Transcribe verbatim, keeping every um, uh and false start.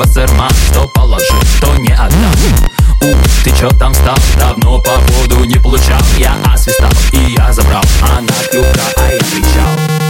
вассерман, что положил, то не отдам. У, ты чё там стал? Давно по воду не получал. Я освистал и я забрал, она клюка, а я кричал.